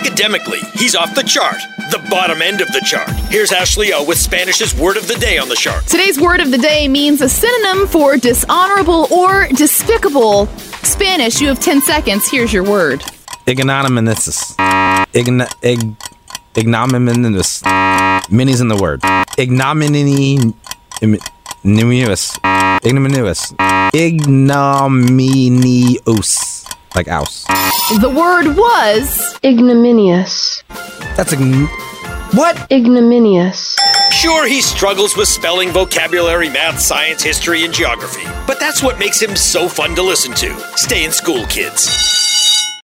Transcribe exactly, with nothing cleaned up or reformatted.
Academically, he's off the chart, the bottom end of the chart. Here's Ashley O with Spanish's word of the day on the chart. Today's word of the day means a synonym for dishonorable or despicable. Spanish, you have ten seconds. Here's your word. Ignominious. Ign- ig- ignominious. Mini's in the word. Ignominious. Ignominious. Ignominious. Like ouse. The word was ignominious. That's ign- what? Ignominious. Sure, he struggles with spelling, vocabulary, math, science, history, and geography. But that's what makes him so fun to listen to. Stay in school, kids.